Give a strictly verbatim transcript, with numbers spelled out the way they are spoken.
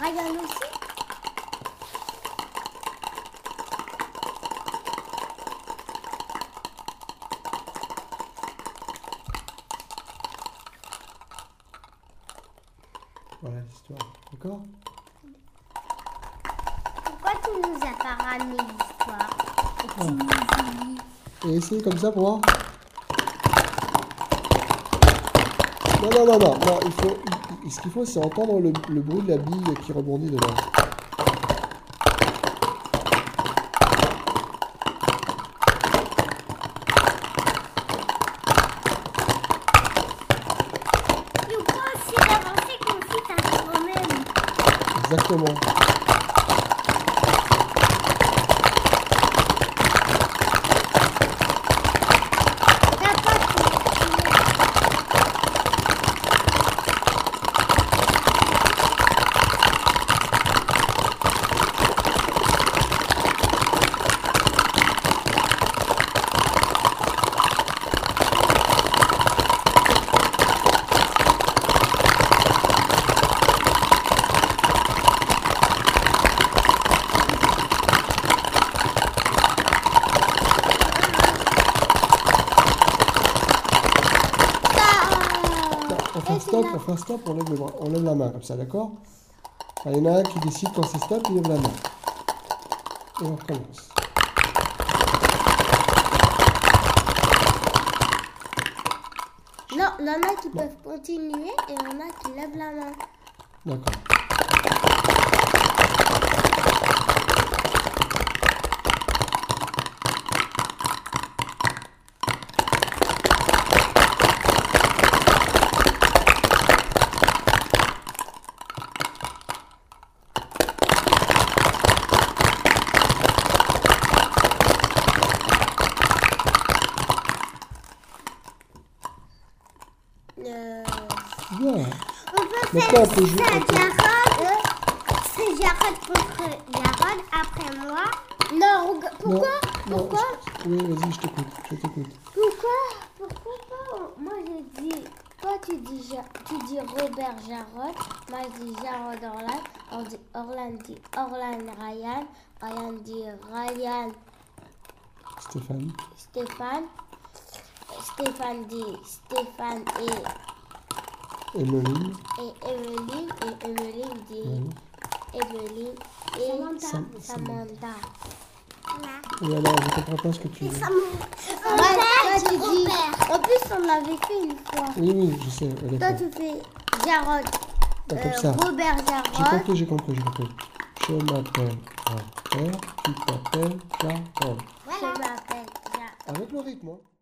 Ryan aussi. Voilà l'histoire. D'accord? Pourquoi tu nous as pas ramené l'histoire? Et tu Ah. nous oublies. Et essaye comme ça pour voir. Non, non, non, non, non, il faut, il- ce qu'il faut, c'est entendre le, le bruit de la bille qui rebondit dedans. Tu crois aussi d'avancer qu'on fit un toi-même. Exactement. T'as pas tout. Non, on fait un stop, on fait un stop, on lève, le bras, on lève la main comme ça, d'accord? Enfin, il y en a un qui décide quand c'est stop, il lève la main. Et on recommence. Non, il y en a qui peuvent continuer et il y en a qui lèvent la main. D'accord. Euh... Bien. On peut Maintenant, faire on peut jouer. ça, on peut- Jarod. C'est Jarod contre Jarod après moi. Non, rega- pourquoi Non, Pourquoi je- Oui, vas-y, je t'écoute. Je t'écoute. Pourquoi Pourquoi pas Moi je dis, toi tu dis, Ja- tu dis Robert Jarod, moi je dis Jarod Orlan, on dit Orlan dit Orlan Ryan, Ryan dit Ryan Stéphane. Stéphane, Stéphane dit Stéphane et, Emeline. et Emeline, et Emeline dit Oui. Emeline et Sam- Samantha. Et alors, je comprends pas ce que tu dis. Moi, toi tu dis, en plus on l'avait fait une fois. Oui, oui, je sais. Toi ouais, d'accord. tu fais Jarod. Ah, Euh, comme ça. Robert J'ai Jarod. compris, j'ai compris, j'ai compris. Je m'appelle Robert, tu t'appelles Carole. Je m'appelle Jarod. Avec le rythme, hein.